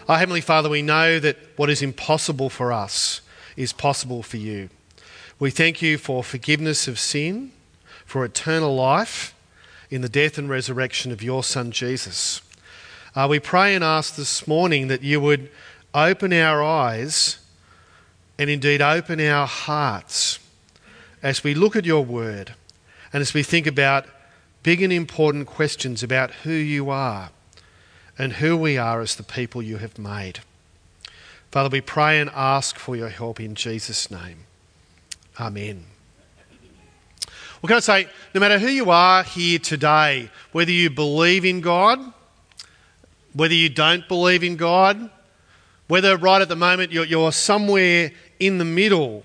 Our Heavenly Father, we know that what is impossible for us is possible for you. We thank you for forgiveness of sin, for eternal life in the death and resurrection of your Son Jesus. We pray and ask this morning that you would open our eyes and indeed open our hearts as we look at your word and as we think about big and important questions about who you are and who we are as the people you have made. Father, we pray and ask for your help in Jesus' name. Amen. Well, can I say, no matter who you are here today, whether you believe in God, whether you don't believe in God, whether right at the moment you're somewhere in the middle,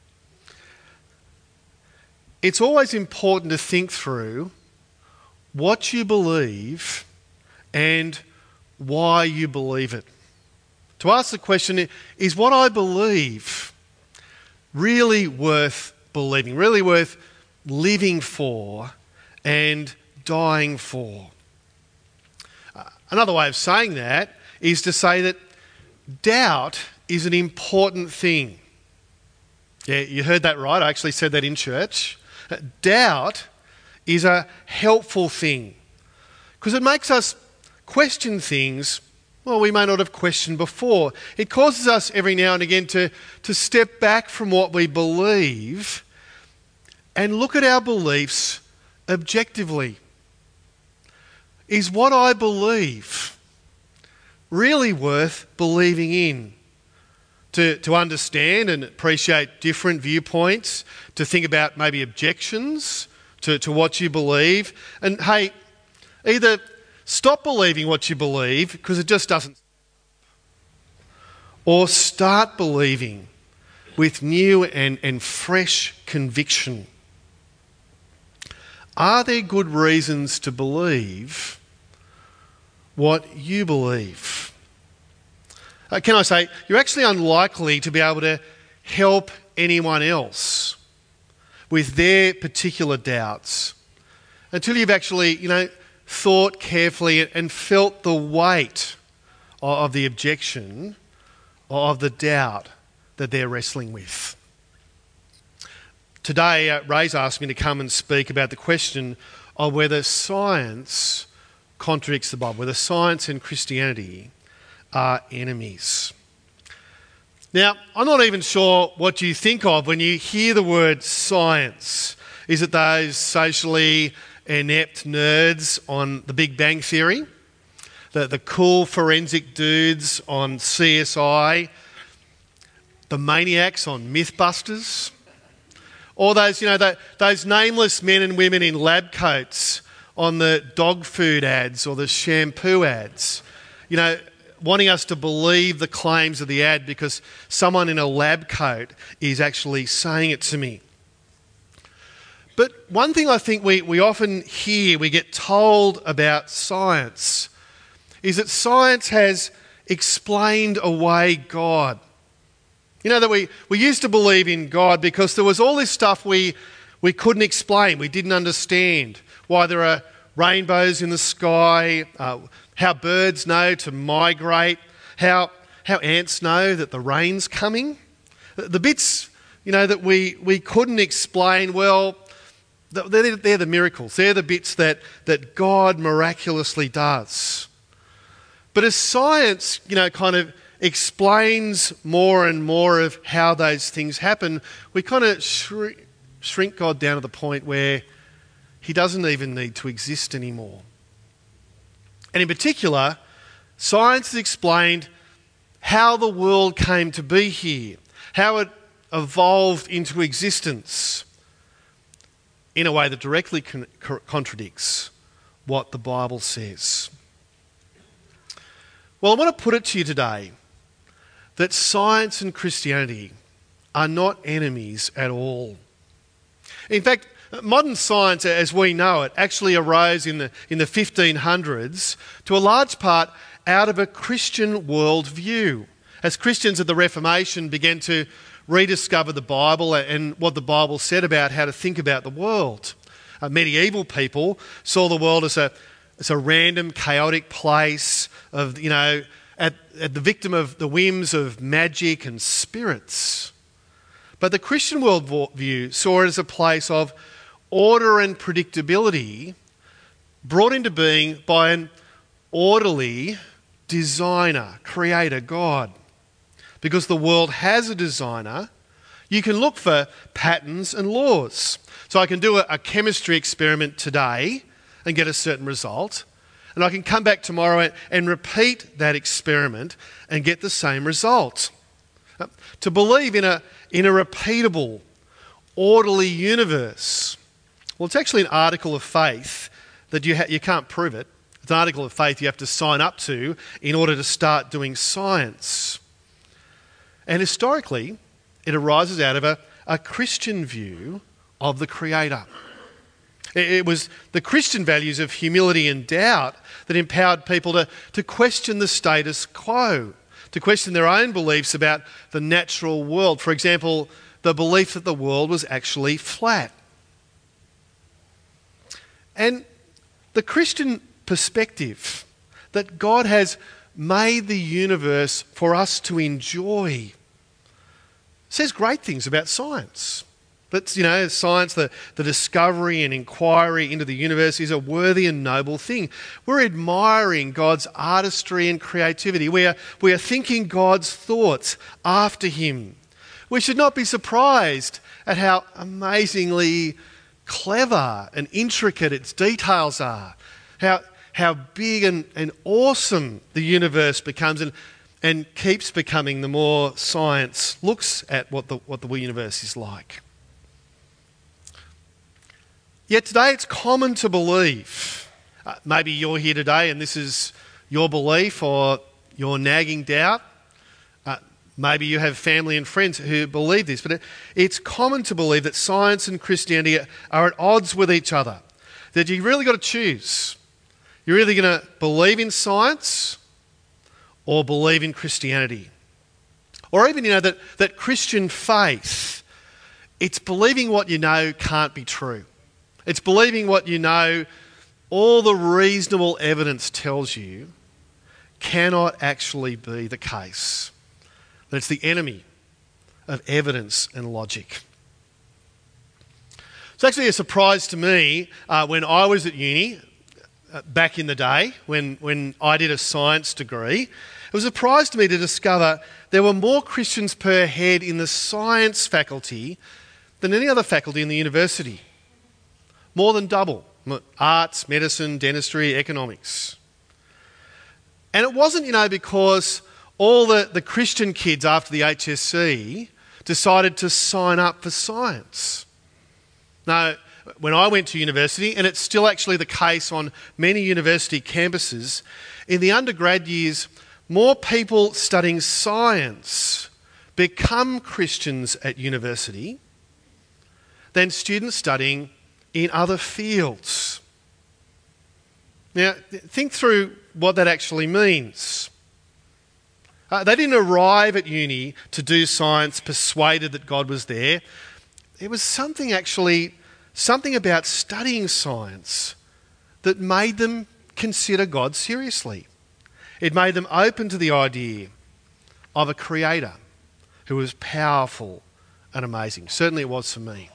it's always important to think through what you believe and why you believe it. To ask the question, is what I believe really worth believing, really worth living for and dying for? Another way of saying that is to say that doubt is an important thing. Yeah, you heard that right. I actually said that in church. Doubt is a helpful thing because it makes us question things, well, we may not have questioned before. It causes us every now and again to step back from what we believe and look at our beliefs objectively. Is what I believe really worth believing in? To understand and appreciate different viewpoints, to think about maybe objections to what you believe. And hey, either stop believing what you believe because it just doesn't, or start believing with new and fresh conviction. Are there good reasons to believe what you believe? Can I say, you're actually unlikely to be able to help anyone else with their particular doubts until you've actually, thought carefully and felt the weight of the objection, of the doubt that they're wrestling with. Today, Ray's asked me to come and speak about the question of whether science contradicts the Bible, whether science and Christianity are enemies. Now, I'm not even sure what you think of when you hear the word science. Is it those socially inept nerds on The Big Bang Theory? The cool forensic dudes on CSI? The maniacs on Mythbusters? Or those, those nameless men and women in lab coats on the dog food ads or the shampoo ads? Wanting us to believe the claims of the ad because someone in a lab coat is actually saying it to me. But one thing I think we often hear, we get told about science, is that science has explained away God. That we used to believe in God because there was all this stuff we couldn't explain, we didn't understand. Why there are rainbows in the sky, how birds know to migrate, how ants know that the rain's coming. The bits, that we couldn't explain, well, they're the miracles. They're the bits that God miraculously does. But as science, kind of explains more and more of how those things happen, we kind of shrink God down to the point where he doesn't even need to exist anymore. And in particular, science has explained how the world came to be here, how it evolved into existence in a way that directly contradicts what the Bible says. Well, I want to put it to you today that science and Christianity are not enemies at all. In fact, modern science, as we know it, actually arose in the 1500s to a large part out of a Christian worldview. As Christians of the Reformation began to rediscover the Bible and what the Bible said about how to think about the world. Medieval people saw the world as a random, chaotic place of, at the victim of the whims of magic and spirits. But the Christian worldview saw it as a place of order and predictability brought into being by an orderly designer, creator, God. Because the world has a designer, you can look for patterns and laws. So I can do a chemistry experiment today and get a certain result, and I can come back tomorrow and repeat that experiment and get the same result. To believe in a repeatable, orderly universe, well, it's actually an article of faith that you can't prove it. It's an article of faith you have to sign up to in order to start doing science. And historically, it arises out of a Christian view of the Creator. It was the Christian values of humility and doubt that empowered people to question the status quo, to question their own beliefs about the natural world. For example, the belief that the world was actually flat. And the Christian perspective that God has made the universe for us to enjoy says great things about science. That, science, the discovery and inquiry into the universe is a worthy and noble thing. We're admiring God's artistry and creativity. We are thinking God's thoughts after him. We should not be surprised at how amazingly clever and intricate its details are, how big and awesome the universe becomes and keeps becoming the more science looks at what the universe is like. Yet today it's common to believe, maybe you're here today and this is your belief or your nagging doubt. Maybe you have family and friends who believe this, but it's common to believe that science and Christianity are at odds with each other. That you've really got to choose. You're either going to believe in science or believe in Christianity. Or even, that Christian faith, it's believing what you know can't be true. It's believing what you know all the reasonable evidence tells you cannot actually be the case. That it's the enemy of evidence and logic. It's actually a surprise to me when I was at uni, back in the day, when I did a science degree, it was a surprise to me to discover there were more Christians per head in the science faculty than any other faculty in the university. More than double. Arts, medicine, dentistry, economics. And it wasn't, because all the Christian kids after the HSC decided to sign up for science. No, when I went to university, and it's still actually the case on many university campuses, in the undergrad years, more people studying science become Christians at university than students studying in other fields. Now, think through what that actually means. They didn't arrive at uni to do science persuaded that God was there. It was something about studying science that made them consider God seriously. It made them open to the idea of a creator who was powerful and amazing. Certainly it was for me.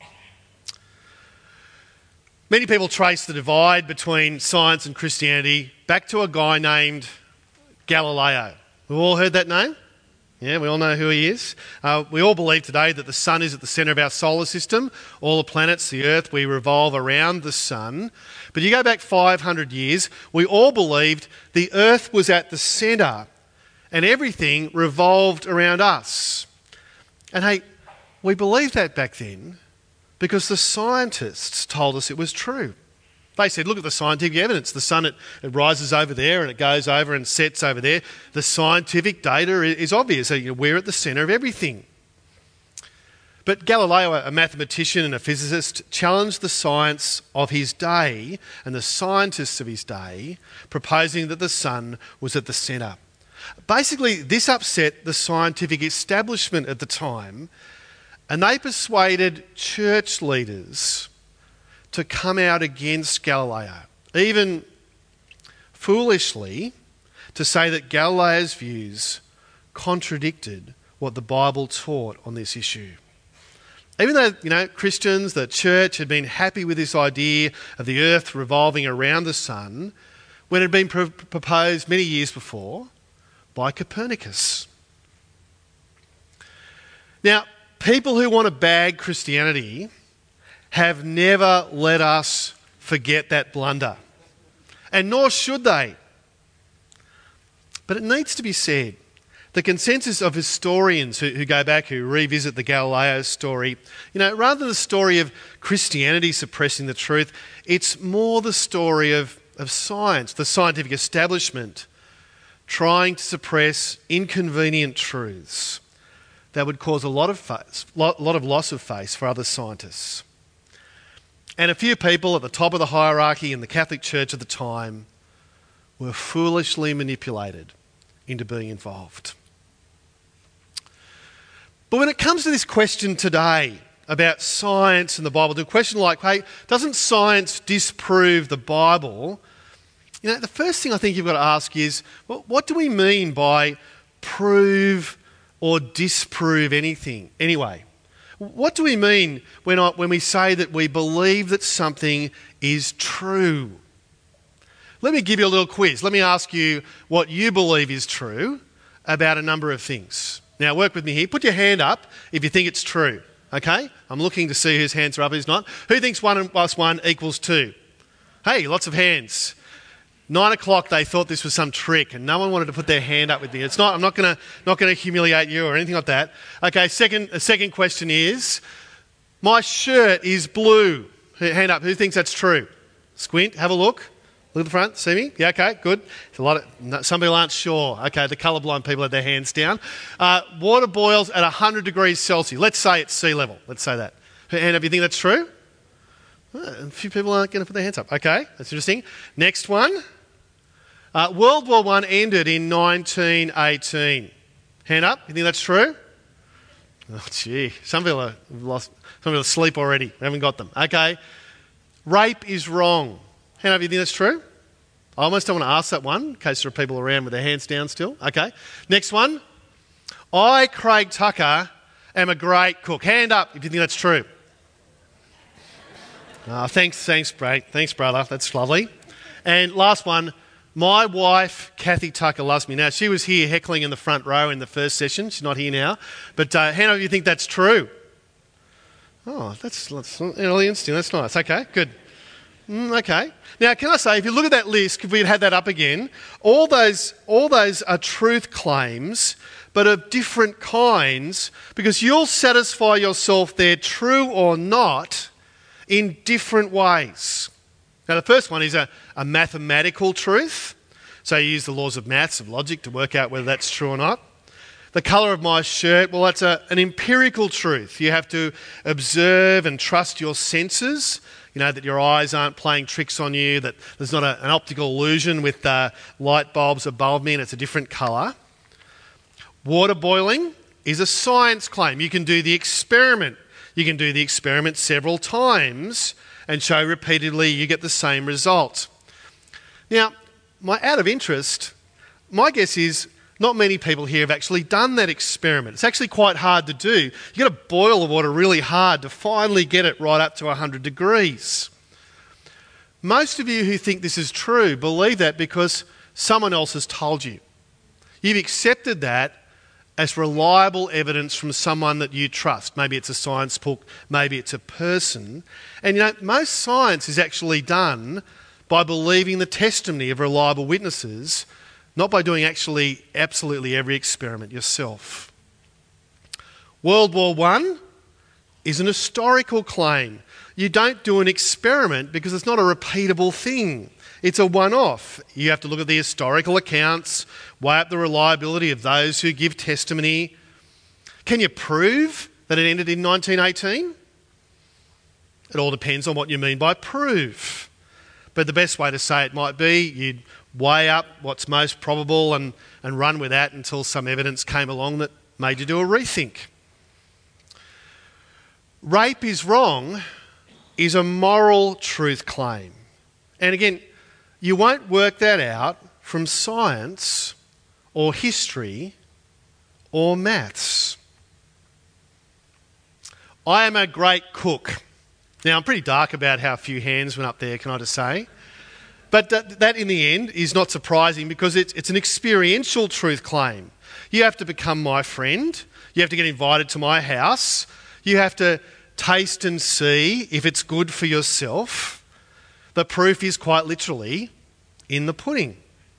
Many people trace the divide between science and Christianity back to a guy named Galileo. We've all heard that name? Yeah, we all know who he is. We all believe today that the sun is at the centre of our solar system. All the planets, the Earth, we revolve around the sun. But you go back 500 years, we all believed the Earth was at the centre and everything revolved around us. And hey, we believed that back then because the scientists told us it was true. They said, look at the scientific evidence. The sun, it rises over there and it goes over and sets over there. The scientific data is obvious. So, we're at the centre of everything. But Galileo, a mathematician and a physicist, challenged the science of his day and the scientists of his day, proposing that the sun was at the centre. Basically, this upset the scientific establishment at the time, and they persuaded church leaders to come out against Galileo, even foolishly, to say that Galileo's views contradicted what the Bible taught on this issue. Even though, Christians, the church, had been happy with this idea of the earth revolving around the sun when it had been proposed many years before by Copernicus. Now, people who want to bag Christianity have never let us forget that blunder, and nor should they. But it needs to be said, the consensus of historians who go back, who revisit the Galileo story, rather than the story of Christianity suppressing the truth, it's more the story of science, the scientific establishment, trying to suppress inconvenient truths that would cause a lot of loss of face for other scientists. And a few people at the top of the hierarchy in the Catholic Church at the time were foolishly manipulated into being involved. But when it comes to this question today about science and the Bible, to a question like, hey, doesn't science disprove the Bible? The first thing I think you've got to ask is, well, what do we mean by prove or disprove anything? Anyway, what do we mean when we say that we believe that something is true? Let me give you a little quiz. Let me ask you what you believe is true about a number of things. Now, work with me here. Put your hand up if you think it's true, okay? I'm looking to see whose hands are up, who's not. Who thinks 1 plus 1 equals 2? Hey, lots of hands. 9 o'clock, they thought this was some trick and no one wanted to put their hand up with me. It's not. I'm not going to humiliate you or anything like that. Okay, second question is, my shirt is blue. Hand up. Who thinks that's true? Squint, have a look. Look at the front, see me? Yeah, okay, good. Some people aren't sure. Okay, the colourblind people have their hands down. Water boils at 100 degrees Celsius. Let's say it's sea level. Let's say that. Hand up, you think that's true? A few people aren't going to put their hands up. Okay, that's interesting. Next one. World War I ended in 1918. Hand up, you think that's true? Oh, gee. Some people are asleep already. We haven't got them. Okay. Rape is wrong. Hand up, you think that's true? I almost don't want to ask that one in case there are people around with their hands down still. Okay. Next one. I, Craig Tucker, am a great cook. Hand up if you think that's true. Thanks, brother. That's lovely. And last one. My wife, Kathy Tucker, loves me. Now, she was here heckling in the front row in the first session. She's not here now. But hand up if you think that's true. Oh, that's really interesting. That's nice. Okay, good. Okay. Now, can I say, if you look at that list, if we'd had that up again, all those are truth claims, but of different kinds, because you'll satisfy yourself they're true or not in different ways. Now, the first one is a mathematical truth. So you use the laws of maths, of logic, to work out whether that's true or not. The colour of my shirt, well, that's an empirical truth. You have to observe and trust your senses, that your eyes aren't playing tricks on you, that there's not an optical illusion with light bulbs above me and it's a different colour. Water boiling is a science claim. You can do the experiment. You can do the experiment several times and show repeatedly you get the same result. Now, out of interest, my guess is not many people here have actually done that experiment. It's actually quite hard to do. You've got to boil the water really hard to finally get it right up to 100 degrees. Most of you who think this is true believe that because someone else has told you. You've accepted that as reliable evidence from someone that you trust. Maybe it's a science book, maybe it's a person. And most science is actually done by believing the testimony of reliable witnesses, not by doing actually absolutely every experiment yourself. World War I is an historical claim. You don't do an experiment because it's not a repeatable thing. It's a one-off. You have to look at the historical accounts, weigh up the reliability of those who give testimony. Can you prove that it ended in 1918? It all depends on what you mean by prove. But the best way to say it might be you'd weigh up what's most probable and run with that until some evidence came along that made you do a rethink. Rape is wrong is a moral truth claim. And again, you won't work that out from science or history or maths. I am a great cook. Now, I'm pretty dark about how few hands went up there, can I just say? But that in the end is not surprising because it's an experiential truth claim. You have to become my friend. You have to get invited to my house. You have to taste and see if it's good for yourself. The proof is quite literally in the pudding.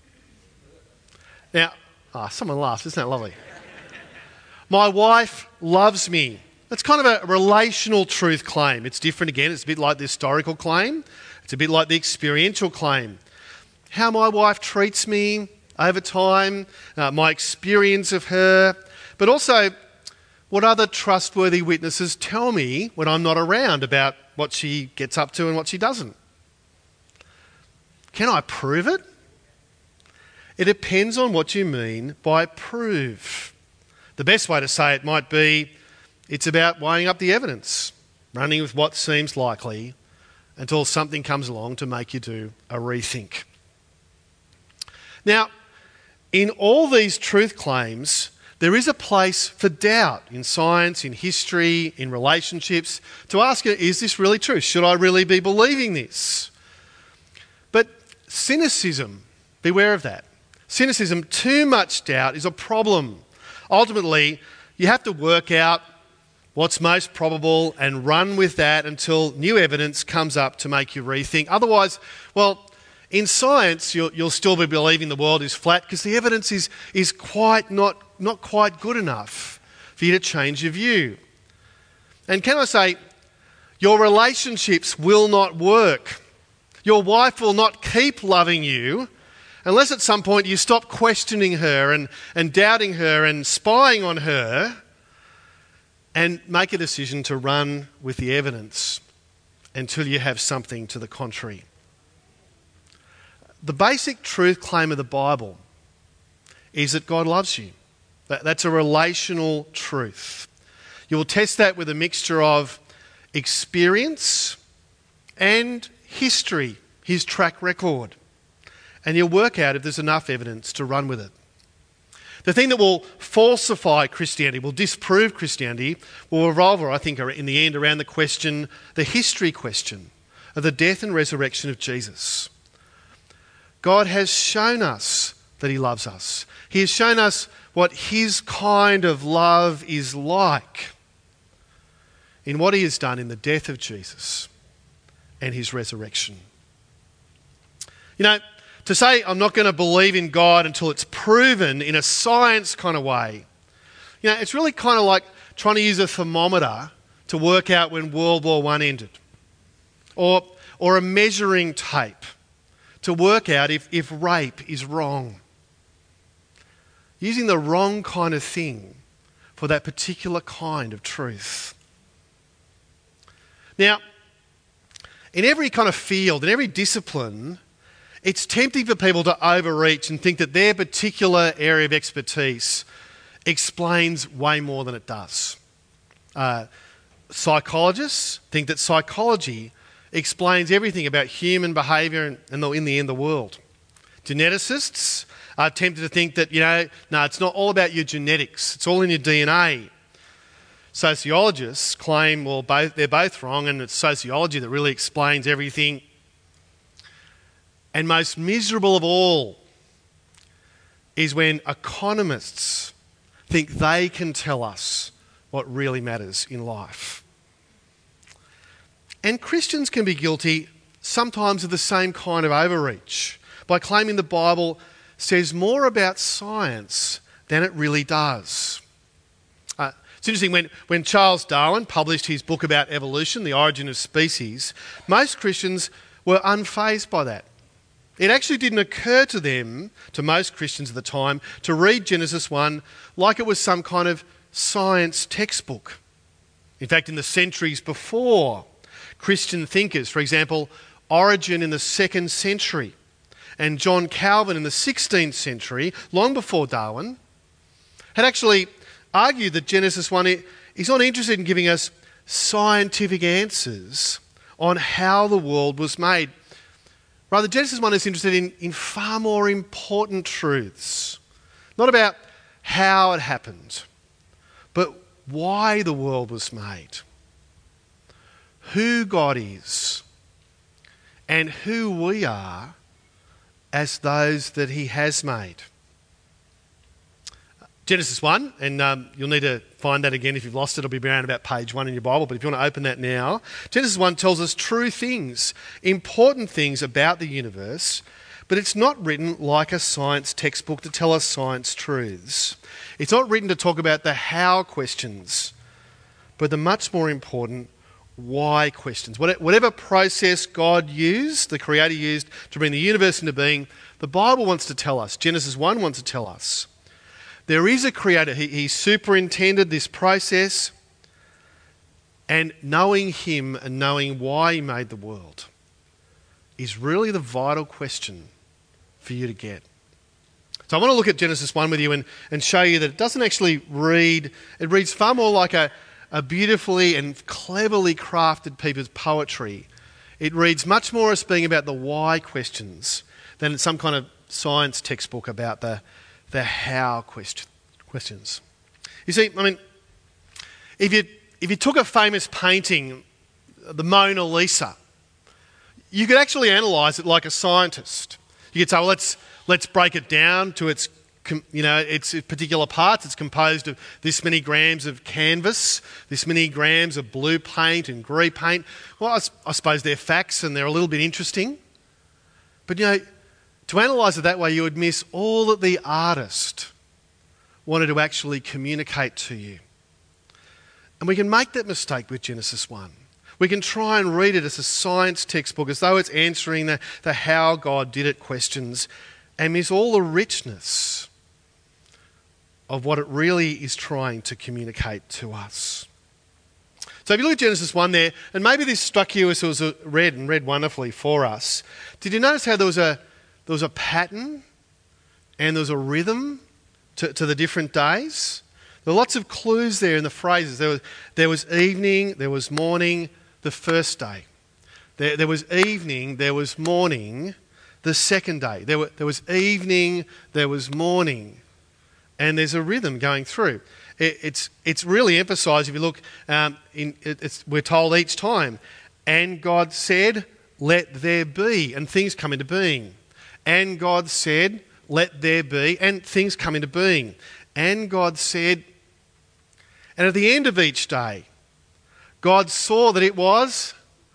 Now, someone laughs. Isn't that lovely? My wife loves me. That's kind of a relational truth claim. It's different again. It's a bit like the historical claim. It's a bit like the experiential claim. How my wife treats me over time, my experience of her, but also what other trustworthy witnesses tell me when I'm not around about what she gets up to and what she doesn't. Can I prove it? It depends on what you mean by prove. The best way to say it might be it's about weighing up the evidence, running with what seems likely until something comes along to make you do a rethink. Now, in all these truth claims, there is a place for doubt in science, in history, in relationships, to ask, is this really true? Should I really be believing this? But cynicism, beware of that. Cynicism, too much doubt is a problem. Ultimately, you have to work out what's most probable and run with that until new evidence comes up to make you rethink. Otherwise, well, in science, you'll still be believing the world is flat because the evidence is quite not quite good enough for you to change your view. And can I say, your relationships will not work. Your wife will not keep loving you unless at some point you stop questioning her and doubting her and spying on her and make a decision to run with the evidence until you have something to the contrary. The basic truth claim of the Bible is that God loves you. That's a relational truth. You will test that with a mixture of experience and history, his track record. And you'll work out if there's enough evidence to run with it. The thing that will falsify Christianity, will disprove Christianity, will revolve, I think, in the end around the history question of the death and resurrection of Jesus. God has shown us that he loves us. He has shown us what his kind of love is like in what he has done in the death of Jesus and his resurrection. You know, to say I'm not going to believe in God until it's proven in a science kind of way, you know, it's really kind of like trying to use a thermometer to work out when World War I ended, or a measuring tape to work out if rape is wrong. Using the wrong kind of thing for that particular kind of truth. Now, in every kind of field, in every discipline, it's tempting for people to overreach and think that their particular area of expertise explains way more than it does. Psychologists think that psychology explains everything about human behaviour and in the end, the world. Geneticists are tempted to think that, no, it's not all about your genetics. It's all in your DNA. Sociologists claim, well, they're both wrong and it's sociology that really explains everything. And most miserable of all is when economists think they can tell us what really matters in life. And Christians can be guilty sometimes of the same kind of overreach by claiming the Bible says more about science than it really does. It's interesting, when Charles Darwin published his book about evolution, The Origin of Species, most Christians were unfazed by that. It actually didn't occur to them, to most Christians at the time, to read Genesis 1 like it was some kind of science textbook. In fact, in the centuries before, Christian thinkers, for example, Origen in the 2nd century and John Calvin in the 16th century, long before Darwin, had actually argued that Genesis 1 is not interested in giving us scientific answers on how the world was made. Rather, Genesis 1 is interested in far more important truths. Not about how it happened, but why the world was made, who God is, and who we are as those that he has made. Genesis 1, and you'll need to find that again if you've lost it. It'll be around about page 1 in your Bible, but if you want to open that now. Genesis 1 tells us true things, important things about the universe, but it's not written like a science textbook to tell us science truths. It's not written to talk about the how questions, but the much more important why questions. Whatever process God used, the Creator used to bring the universe into being, the Bible wants to tell us, Genesis 1 wants to tell us, there is a Creator. He superintended this process, and knowing him and knowing why he made the world is really the vital question for you to get. So I want to look at Genesis 1 with you and show you that it doesn't actually read, it reads far more like a beautifully and cleverly crafted piece of poetry. It reads much more as being about the why questions than it's some kind of science textbook about the how questions. You see, I mean, if you took a famous painting, the Mona Lisa, you could actually analyse it like a scientist. You could say, well, let's break it down to its particular parts. It's composed of this many grams of canvas, this many grams of blue paint and grey paint. Well, I suppose they're facts and they're a little bit interesting. But, to analyse it that way, you would miss all that the artist wanted to actually communicate to you. And we can make that mistake with Genesis 1. We can try and read it as a science textbook, as though it's answering the how God did it questions, and miss all the richness of what it really is trying to communicate to us. So if you look at Genesis 1 there, and maybe this struck you as it was read wonderfully for us, did you notice how there was a pattern and there was a rhythm to the different days? There were lots of clues there in the phrases. There was evening, there was morning, the first day. There was evening, there was morning, the second day. There was evening, there was morning. And there's a rhythm going through. It's really emphasised if you look, we're told each time, and God said, let there be, and things come into being. And God said, let there be, and things come into being. And God said, and at the end of each day, God saw that it was,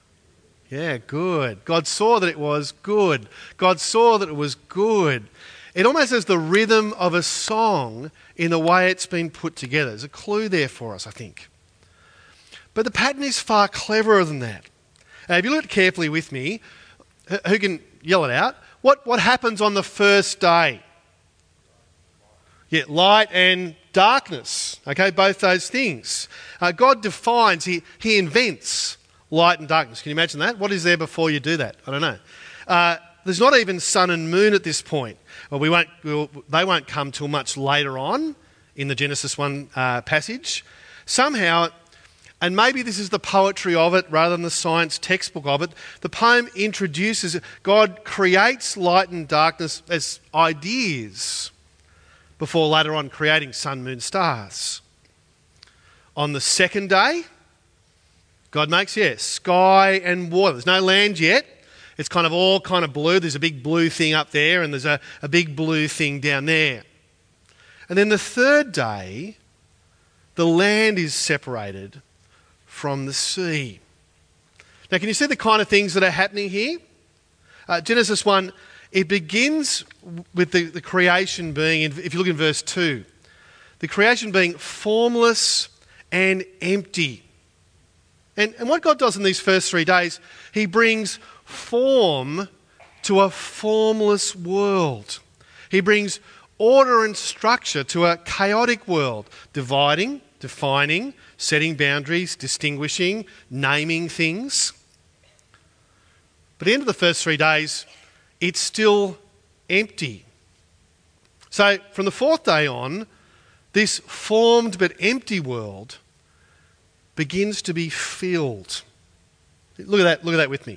good. God saw that it was good. God saw that it was good. It almost has the rhythm of a song in the way it's been put together. There's a clue there for us, I think. But the pattern is far cleverer than that. If you look carefully with me, who can yell it out? What happens on the first day? Light and darkness. Okay, both those things. God defines, he invents light and darkness. Can you imagine that? What is there before you do that? I don't know. There's not even sun and moon at this point. Well, they won't come till much later on in the Genesis 1 passage. Somehow, and maybe this is the poetry of it rather than the science textbook of it, the poem introduces God creates light and darkness as ideas before later on creating sun, moon, stars. On the second day, God makes, sky and water. There's no land yet. It's all blue. There's a big blue thing up there and there's a big blue thing down there. And then the third day, the land is separated from the sea. Now, can you see the kind of things that are happening here? Genesis 1, it begins with the creation being, if you look in verse 2, the creation being formless and empty. And what God does in these first 3 days, he brings form to a formless world. He brings order and structure to a chaotic world, dividing, defining, setting boundaries, distinguishing, naming things. But at the end of the first 3 days, it's still empty. So from the fourth day on, this formed but empty world begins to be filled. Look at that with me.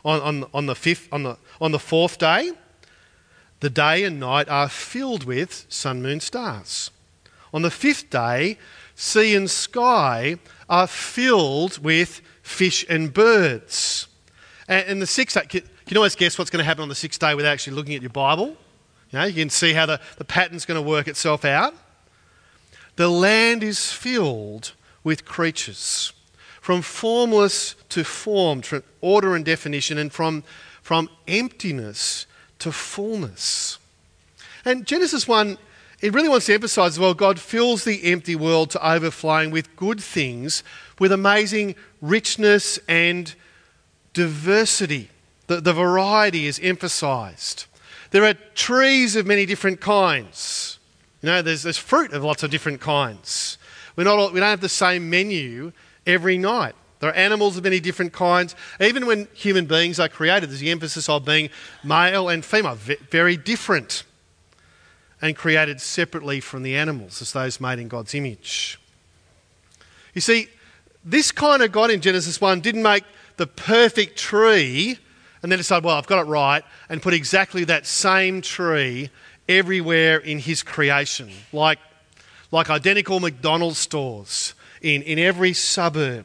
on the fourth day, the day and night are filled with sun, moon, stars. On the fifth day, sea and sky are filled with fish and birds. And the sixth day, you can always guess what's going to happen on the sixth day without actually looking at your Bible. You can see how the pattern's going to work itself out. The land is filled with creatures, from formless to formed, from order and definition, and from emptiness to fullness. And Genesis 1, it really wants to emphasise as well, God fills the empty world to overflowing with good things, with amazing richness and diversity. The variety is emphasised. There are trees of many different kinds. There's fruit of lots of different kinds. We don't have the same menu every night. There are animals of many different kinds. Even when human beings are created, there's the emphasis of being male and female, very different, and created separately from the animals as those made in God's image. You see, this kind of God in Genesis 1 didn't make the perfect tree and then decide, well, I've got it right, and put exactly that same tree everywhere in his creation, like identical McDonald's stores in every suburb.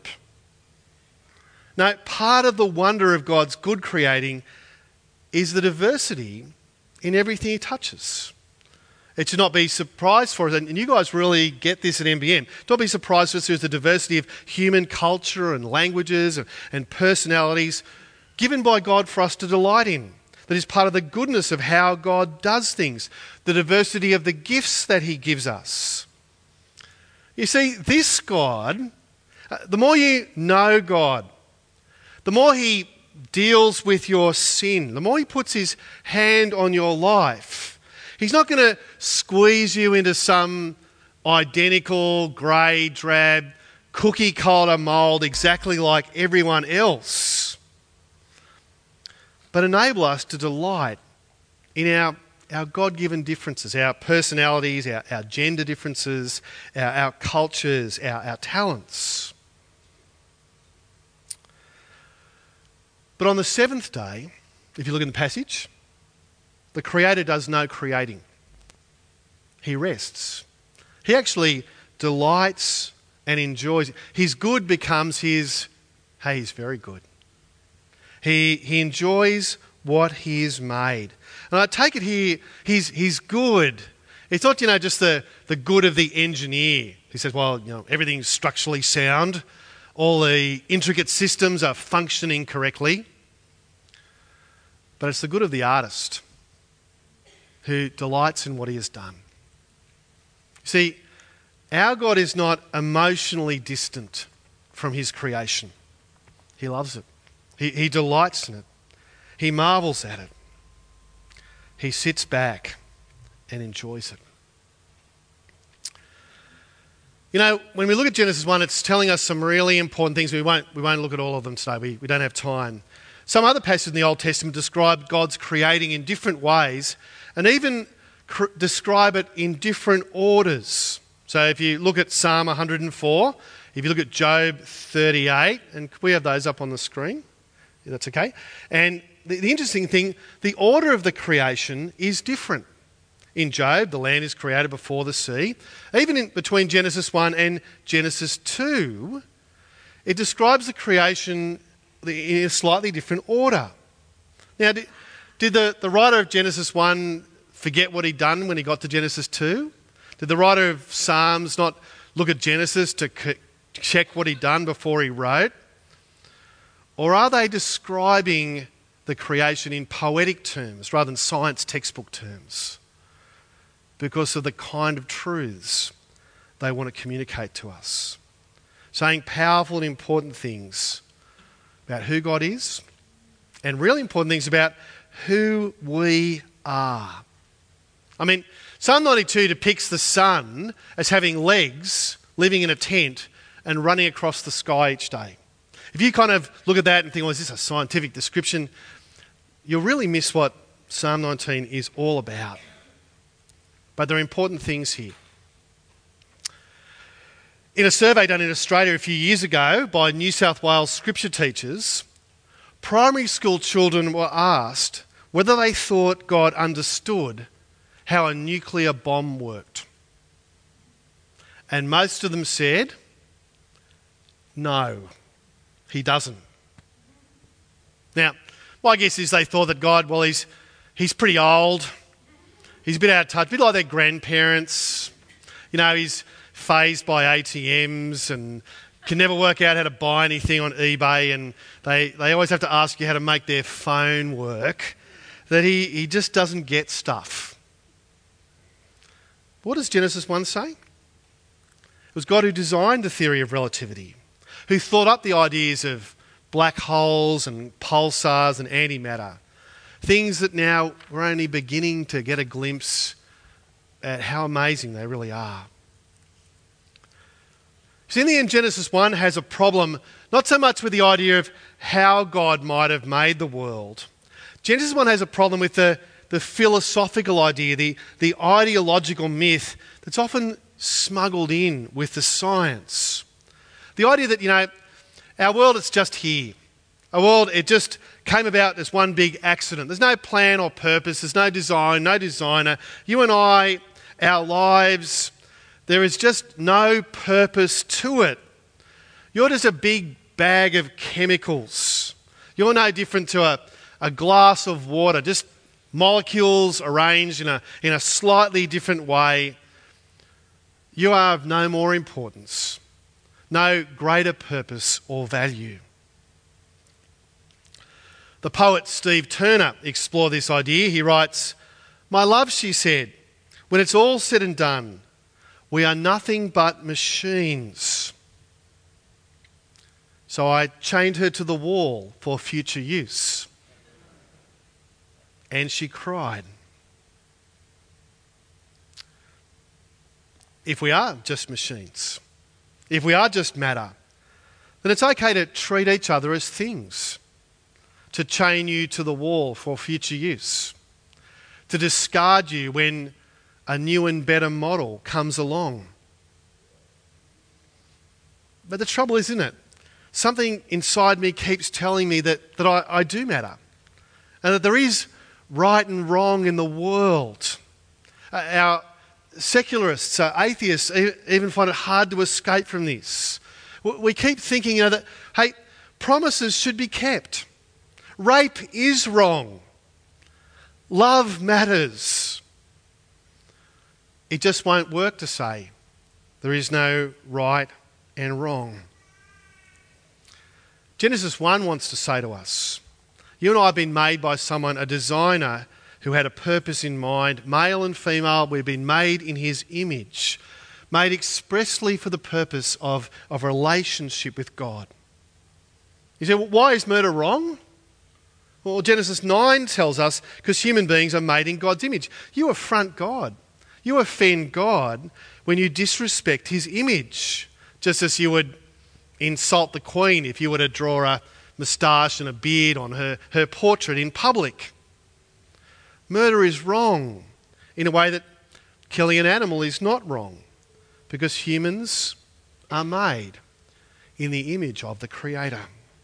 No, part of the wonder of God's good creating is the diversity in everything he touches. It should not be a surprise for us, and you guys really get this at MBM. Don't be surprised for us, there's the diversity of human culture and languages and personalities given by God for us to delight in. That is part of the goodness of how God does things, the diversity of the gifts that he gives us. You see, this God, the more you know God, the more he deals with your sin, the more he puts his hand on your life. He's not going to squeeze you into some identical, grey, drab, cookie-cutter mould exactly like everyone else, but enable us to delight in our God-given differences, our personalities, our gender differences, our cultures, our talents. But on the seventh day, if you look in the passage, the Creator does no creating. He rests. He actually delights and enjoys. His good becomes his, hey, he's very good. He enjoys what he has made. And I take it here, he's good. It's not, just the good of the engineer. He says, well, everything's structurally sound. All the intricate systems are functioning correctly. But it's the good of the artist who delights in what he has done. See, our God is not emotionally distant from his creation. He loves it. He delights in it. He marvels at it. He sits back and enjoys it. When we look at Genesis 1, it's telling us some really important things. We won't look at all of them today. We don't have time. Some other passages in the Old Testament describe God's creating in different ways and even describe it in different orders. So if you look at Psalm 104, if you look at Job 38, and we have those up on the screen? Yeah, that's okay. And the interesting thing, the order of the creation is different. In Job, the land is created before the sea. Even between Genesis 1 and Genesis 2, it describes the creation in a slightly different order. Now, did the writer of Genesis 1 forget what he'd done when he got to Genesis 2? Did the writer of Psalms not look at Genesis to check what he'd done before he wrote? Or are they describing the creation in poetic terms rather than science textbook terms because of the kind of truths they want to communicate to us? Saying powerful and important things about who God is and really important things about who we are. I mean, Psalm 92 depicts the sun as having legs, living in a tent and running across the sky each day. If you kind of look at that and think, well, is this a scientific description? You'll really miss what Psalm 19 is all about. But there are important things here. In a survey done in Australia a few years ago by New South Wales scripture teachers, primary school children were asked whether they thought God understood how a nuclear bomb worked. And most of them said, no, he doesn't. Now, my guess is they thought that God, well, he's pretty old. He's a bit out of touch, a bit like their grandparents. You know, he's phased by ATMs and can never work out how to buy anything on eBay, and they always have to ask you how to make their phone work, that he just doesn't get stuff. What does Genesis 1 say? It was God who designed the theory of relativity, who thought up the ideas of black holes and pulsars and antimatter, things that now we're only beginning to get a glimpse at how amazing they really are. So in the end, Genesis 1 has a problem not so much with the idea of how God might have made the world. Genesis 1 has a problem with the philosophical idea, the ideological myth that's often smuggled in with the science. The idea that, you know, our world is just here. Our world, it just came about as one big accident. There's no plan or purpose. There's no design, no designer. You and I, our lives, there is just no purpose to it. You're just a big bag of chemicals. You're no different to a glass of water, just molecules arranged in a slightly different way. You are of no more importance, no greater purpose or value. The poet Steve Turner explored this idea. He writes, "My love," she said, "when it's all said and done, we are nothing but machines. So I chained her to the wall for future use." And she cried. If we are just machines, if we are just matter, then it's okay to treat each other as things, to chain you to the wall for future use, to discard you when a new and better model comes along. But the trouble is, isn't it? Something inside me keeps telling me that I do matter, and that there is right and wrong in the world. Our secularists, atheists even find it hard to escape from this. We keep thinking, that, hey, promises should be kept. Rape is wrong. Love matters. It just won't work to say there is no right and wrong. Genesis 1 wants to say to us, you and I have been made by someone, a designer who had a purpose in mind. Male and female, we've been made in his image, made expressly for the purpose of relationship with God. You say, well, why is murder wrong? Well, Genesis 9 tells us because human beings are made in God's image. You affront God. You offend God when you disrespect his image, just as you would insult the Queen if you were to draw a moustache and a beard on her portrait in public. Murder is wrong in a way that killing an animal is not wrong, because humans are made in the image of the Creator.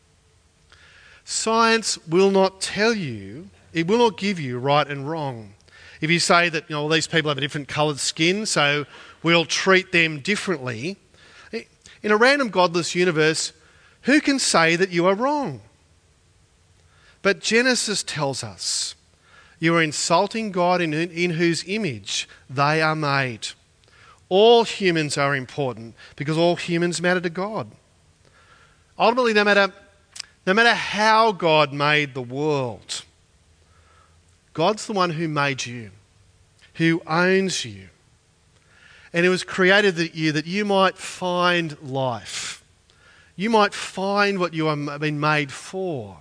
Science will not tell you, it will not give you right and wrong. If you say that, well, these people have a different coloured skin, so we'll treat them differently. In a random godless universe, who can say that you are wrong? But Genesis tells us you are insulting God in whose image they are made. All humans are important because all humans matter to God. Ultimately, no matter how God made the world, God's the one who made you, who owns you, and who has created that you might find life. You might find what you have been made for,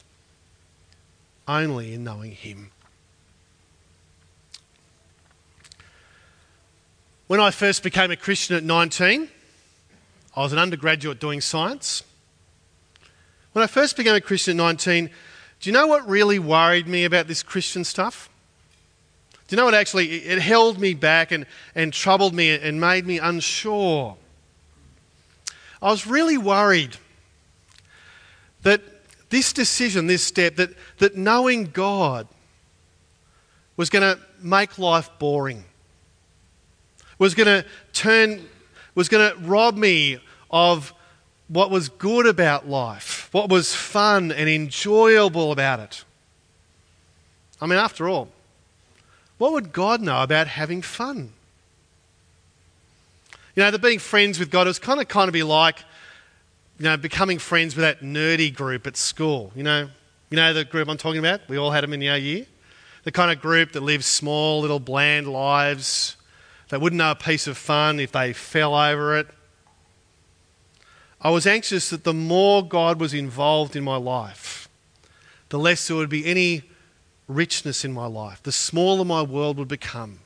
only in knowing him. When I first became a Christian at 19, I was an undergraduate doing science. When I first became a Christian at 19, do you know what really worried me about this Christian stuff? Do you know what it held me back and troubled me and made me unsure? I was really worried that this decision, this step, that knowing God was going to make life boring, was going to rob me of what was good about life, what was fun and enjoyable about it. I mean, after all, what would God know about having fun? You know, that being friends with God was kind of be like, you know, becoming friends with that nerdy group at school. You know the group I'm talking about? We all had them in our year. The kind of group that lives small, little, bland lives. They wouldn't know a piece of fun if they fell over it. I was anxious that the more God was involved in my life, the less there would be any richness in my life, the smaller my world would become.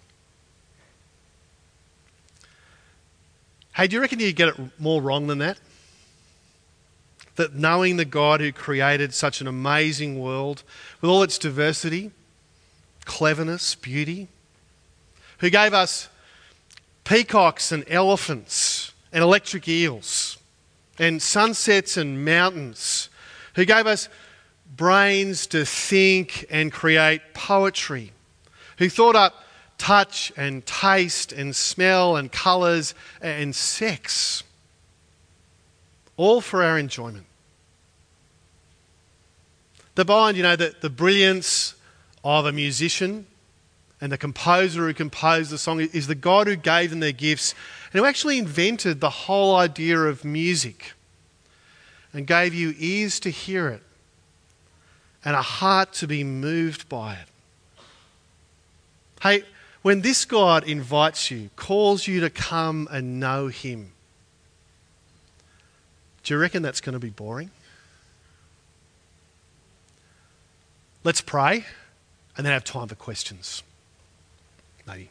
Hey, do you reckon you get it more wrong than that? That knowing the God who created such an amazing world with all its diversity, cleverness, beauty, who gave us peacocks and elephants and electric eels and sunsets and mountains, who gave us brains to think and create poetry, who thought up touch and taste and smell and colours and sex, all for our enjoyment. The brilliance of a musician and the composer who composed the song is the God who gave them their gifts and who actually invented the whole idea of music and gave you ears to hear it and a heart to be moved by it. Hey, when this God invites you, calls you to come and know him, do you reckon that's going to be boring? Let's pray and then have time for questions. Maybe.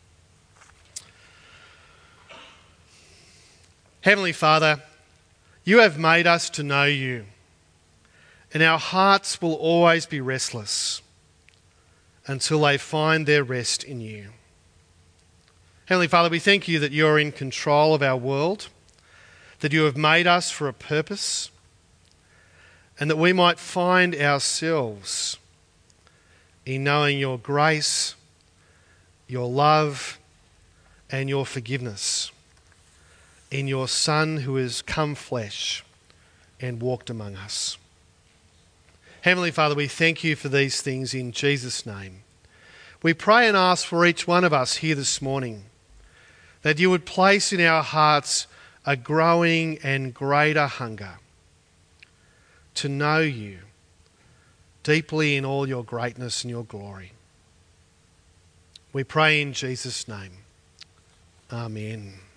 Heavenly Father, you have made us to know you, and our hearts will always be restless until they find their rest in you. Heavenly Father, we thank you that you're in control of our world, that you have made us for a purpose, and that we might find ourselves in knowing your grace, your love, and your forgiveness in your Son who has come flesh and walked among us. Heavenly Father, we thank you for these things in Jesus' name. We pray and ask for each one of us here this morning that you would place in our hearts a growing and greater hunger to know you deeply in all your greatness and your glory. We pray in Jesus' name. Amen.